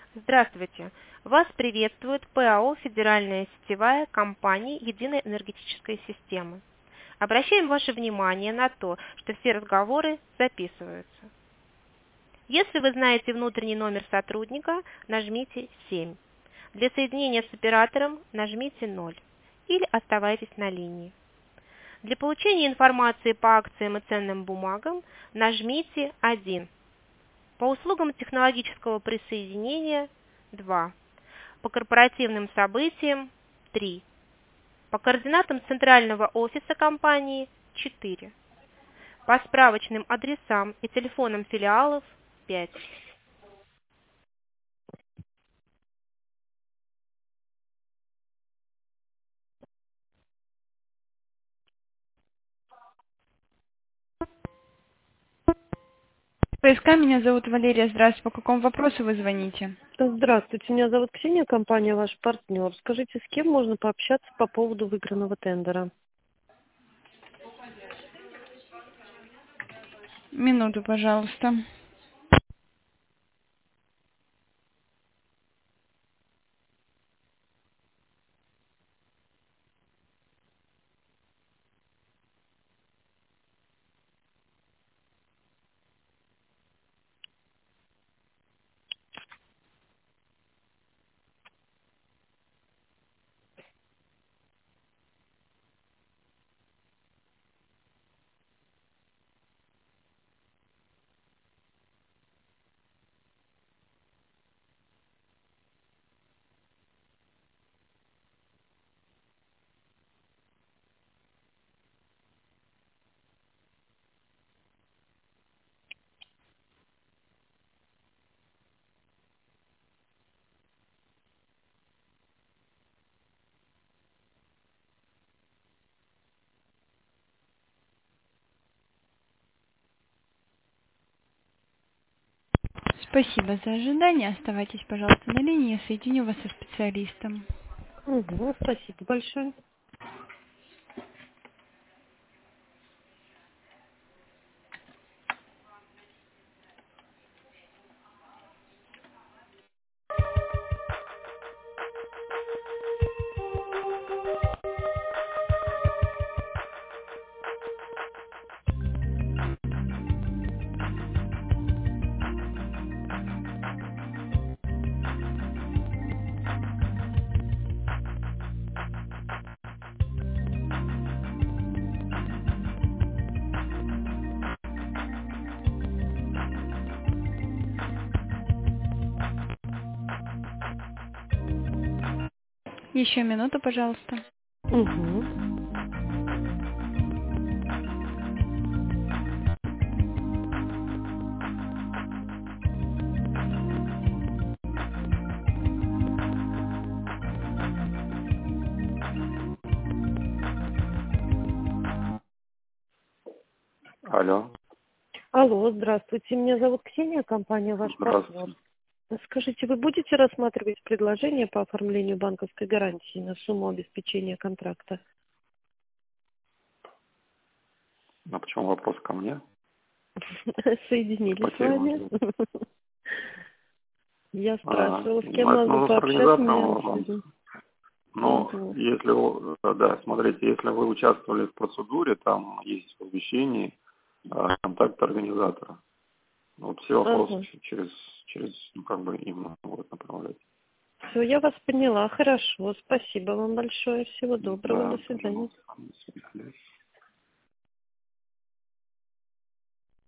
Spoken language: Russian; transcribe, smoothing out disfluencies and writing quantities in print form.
Здравствуйте! Вас приветствует ПАО «Федеральная сетевая компания Единая энергетическая система». Обращаем ваше внимание на то, что все разговоры записываются. Если вы знаете внутренний номер сотрудника, нажмите 7. Для соединения с оператором нажмите 0 или оставайтесь на линии. Для получения информации по акциям и ценным бумагам нажмите 1. По услугам технологического присоединения 2. По корпоративным событиям 3. По координатам центрального офиса компании 4. По справочным адресам и телефонам филиалов 5. ПСК, меня зовут Валерия. Здравствуйте. По какому вопросу вы звоните? Здравствуйте, меня зовут Ксения, компания «Ваш партнер». Скажите, с кем можно пообщаться по поводу выигранного тендера? Минуту, пожалуйста. Спасибо за ожидание. Оставайтесь, пожалуйста, на линии. Я соединю вас со специалистом. Угу, спасибо большое. Еще минуту, пожалуйста. Угу. Алло, Алло, здравствуйте, меня зовут Ксения, компания «Ваш партнер». здравствуйте. Скажите, вы будете рассматривать предложение по оформлению банковской гарантии на сумму обеспечения контракта? А почему вопрос ко мне? Соединились По с теме вами. идет. Я спрашивала, с кем Ну, это могу нужно с пообщаться, меня организатором. обсудим. Но Угу. если, да, смотрите, если вы участвовали в процедуре, там есть в извещении контакт организатора. Вот все вопросы Ага. через ну, как бы им будут направлять. Все, я вас поняла. Хорошо. Спасибо вам большое. Всего доброго. До Да, свидания. пожалуйста, до свидания.